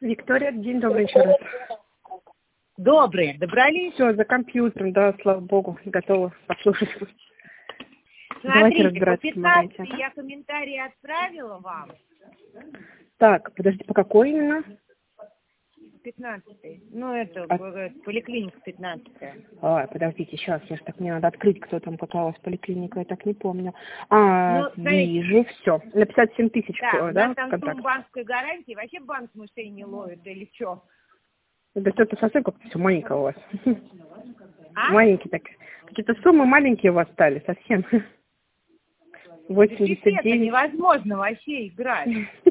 Виктория, день добрый еще раз. Добрый. Добрались? Все, за компьютером, да, слава богу, готова послушать. Смотрите, по 15 я комментарии отправила вам. Так, подожди, по какой именно? 15-й. Ну, это поликлиника 15-я. Ой, подождите, сейчас, мне надо открыть, кто там, какая у вас поликлиника, я так не помню. Вижу, все. На 57 тысяч, да? Да, У нас там контакт. сумма банковской гарантии. Вообще банк мышей не ловит или что? Да что-то совсем как-то все маленькое у вас. А? Маленькие так. Какие-то суммы маленькие у вас стали, совсем. 89. Невозможно вообще играть.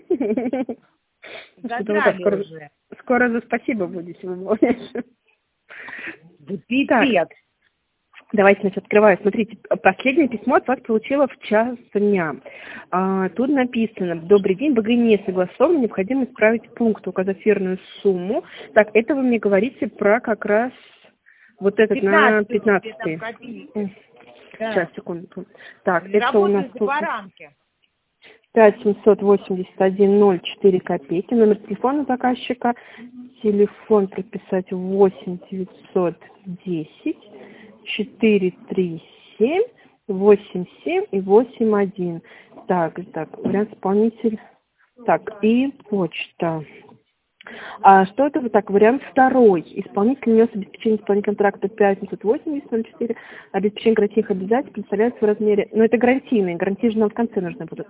Задрали уже. Скоро за спасибо будете выполнять. Да пипец. Давайте, значит, открываю. Смотрите, последнее письмо от вас получила в час дня. Тут написано: добрый день, БГ не согласовано, необходимо исправить пункт, указав верную сумму. Так, это вы мне говорите про как раз вот этот 15, на 15-й. Сейчас, секунду. Так, это у нас 5781,04 копейки. Номер телефона заказчика. Телефон прописать 8 910 437 87 и 81. Так, вариант исполнитель. Так, и почта. Что это вы так? Вариант второй. Исполнитель нес обеспечение исполнения контракта 580-04. Обеспечение гарантийных обязательств представляется в размере... Но это гарантийные. Гарантии же нам в конце нужны будут.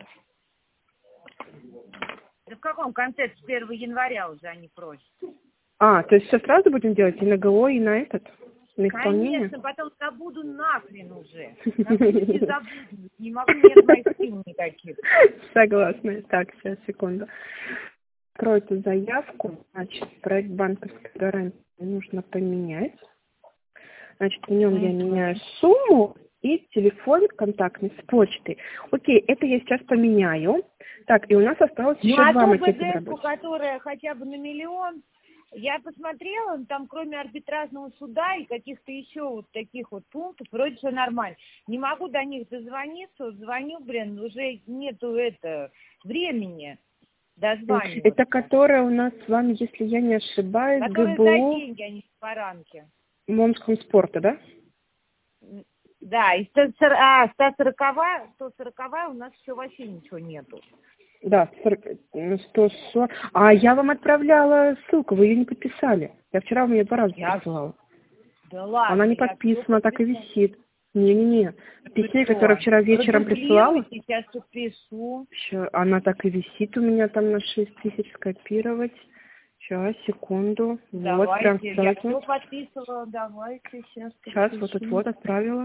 Да в каком конце? С 1 января уже они просят. То есть все сразу будем делать? И на ГО, и на этот? На исполнение? Конечно, потом забуду нахрен уже. Не могу, нет моих сил никаких. Согласна. Так, сейчас, секунду. Открою эту заявку. Значит, проект банковской гарантии нужно поменять. Значит, в нем я меняю сумму и телефон контактный с почтой. Окей, это я сейчас поменяю. Так, и у нас осталось еще два макета в работе. Которая хотя бы на 1 миллион, я посмотрела, там кроме арбитражного суда и каких-то еще вот таких вот пунктов, вроде все нормально. Не могу до них дозвониться, вот звоню, уже нету времени дозваниваться. Это которая у нас с вами, если я не ошибаюсь, которая ГБУ... за деньги, а не в баранке. Момскомспорта, да? Да, и 140-я у нас все вообще ничего нету. Да, 140. Я вам отправляла ссылку, вы ее не подписали. Я вчера вам ее 2 раза присылала. Да ладно. Она не подписана, так и висит. Не-не-не. В письме, которое вчера вечером присылала. Сейчас подпишу. Она так и висит у меня там на 6000 скопировать. Сейчас, секунду. Давайте, вот, прям я все подписывала, давайте, сейчас. Сейчас, вот отправила.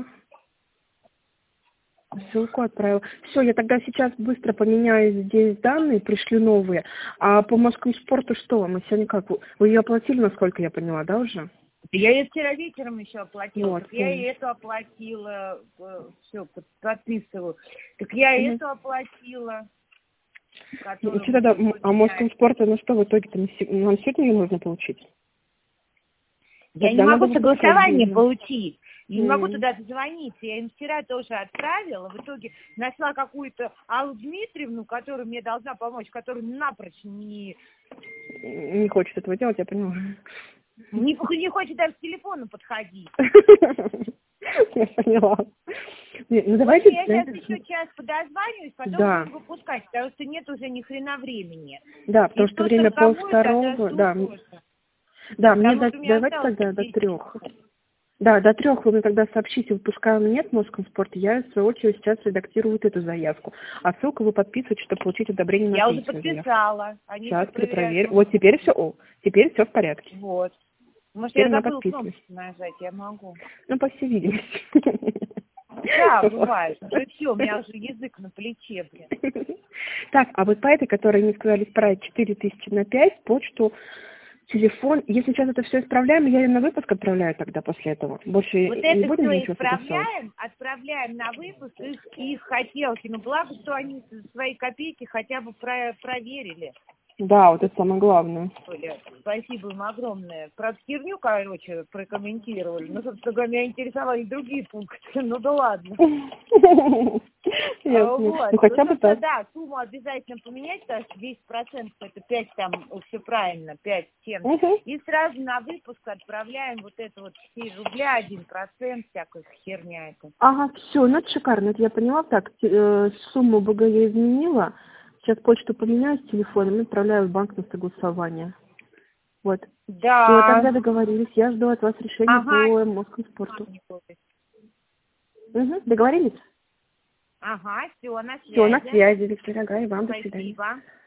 Ссылку отправила. Все, я тогда сейчас быстро поменяю здесь данные, пришлю новые. А по Москомспорту что? Мы сегодня как? Вы ее оплатили, насколько я поняла, да, уже? Я ее вчера вечером еще оплатила. Вот, так я и эту оплатила. Все, подписываю. Так я и эту оплатила. Что тогда? А Москомспорта, что в итоге-то? Нам сегодня ее нужно получить? Я не могу согласование получить. Я не могу туда дозвониться. Я им вчера тоже отправила. В итоге нашла какую-то Аллу Дмитриевну, которая мне должна помочь, которая напрочь не хочет этого делать, я поняла. Не хочет даже к телефону подходить. Я поняла. Давайте я сейчас еще час подозваниваюсь, потом буду выпускать, потому что нет уже ни хрена времени. Да, потому что время 1:30. Да, мне давайте тогда до 3. Да, до 3 вы мне тогда сообщите, выпускаем нет Москомспорта, я в свою очередь сейчас редактирую вот эту заявку. А ссылку вы подписываете, чтобы получить одобрение на я уже подписала. Сейчас перепроверю. Вот теперь все в порядке. Вот. Может, я забыла кнопку нажать, я могу. По всей видимости. Да, бывает. Уже все, у меня уже язык на плече, блин. Так, а вот по этой, которой мне сказали исправить 4000 на 5, почту, телефон. Если сейчас это все исправляем, я ее на выпуск отправляю тогда после этого. Больше вот не будем ничего отправляем на выпуск их хотелки. Но благо, что они свои копейки хотя бы проверили. Да, вот это самое главное. спасибо им огромное. Правда, херню, короче, прокомментировали. Но, собственно говоря, меня интересовали другие пункты. Ну да ладно. Вот. Ну хотя бы так. Да, сумму обязательно поменять, потому что 10% это 5 там, все правильно, 5 7. И сразу на выпуск отправляем вот это вот 4 рубля, 1%, всякая херня это. Ага, все, ну это шикарно, это я поняла. Так, сумму БГ я изменила. Сейчас почту поменяю с телефоном и отправляю в банк на согласование. Вот. Да. Все, тогда договорились. Я жду от вас решения по Москвспорту. Договорились? Ага, все, на связи. Все, на связи, Виктория, ага, и вам Спасибо. до свидания.